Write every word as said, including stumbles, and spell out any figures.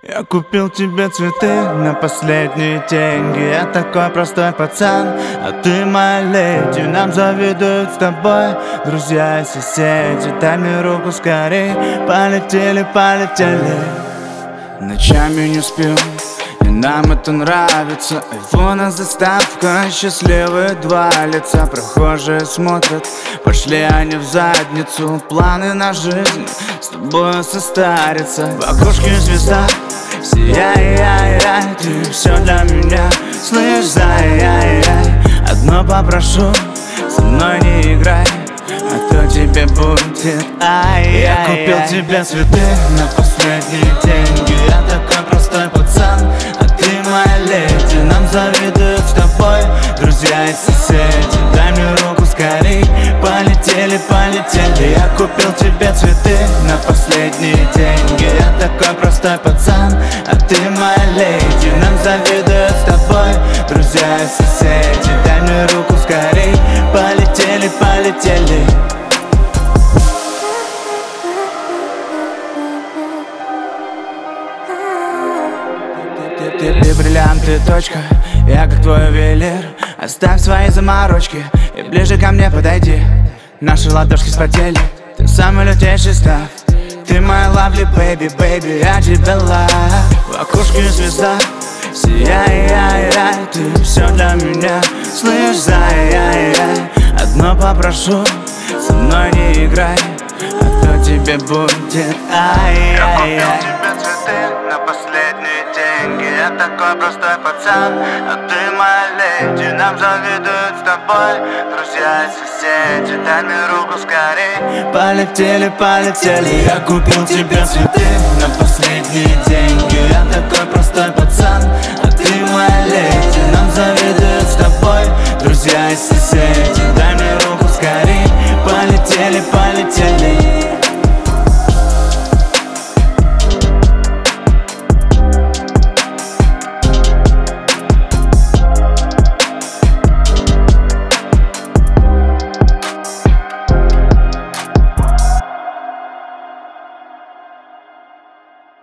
Я купил тебе цветы на последние деньги. Я такой простой пацан, а ты моя леди. Нам завидуют с тобой друзья и соседи. Дай мне руку скорей, полетели, полетели. Ночами не сплю, и нам это нравится. Айфон на заставка, счастливые два лица. Прохожие смотрят, пошли они в задницу. Планы на жизнь с тобой состарятся. В окошке звезда, сияй-яй-яй, ты все для меня, слышь, зай-яй-яй. Одно попрошу, со мной не играй, а то тебе будет ай-яй-яй. Я купил тебе цветы на последние деньги. Я такой простой пацан, а ты моя леди. Нам завидуют с тобой друзья и соседи. Дай мне руку скорей, полетели, полетели. Я купил тебе цветы на последние деньги. Я такой простой пацан, а ты моя леди. Нам завидуют с тобой друзья и соседи. Дай мне руку скорей, полетели, полетели. Ты, ты бриллианты, точка, я как твой ювелир. Оставь свои заморочки и ближе ко мне подойди. Наши ладошки вспотели, ты самый лютейший став. Ты моя lovely baby, baby, я тебя love. В окошке звезда, сияй-яй-яй, ты все для меня, слышь, зай-яй-яй. Одно попрошу, со мной не играй, а то тебе будет ай-яй-яй. Я купил тебе цветы на последние деньги. Я такой простой пацан, а ты моя леди. Нам завидуют с тобой друзья и соседи. Дай мне руку скорей, полетели, полетели. Я купил тебе цветы на последние деньги. Я такой простой пацан, а ты моя леди. Нам завидуют с тобой друзья и соседи.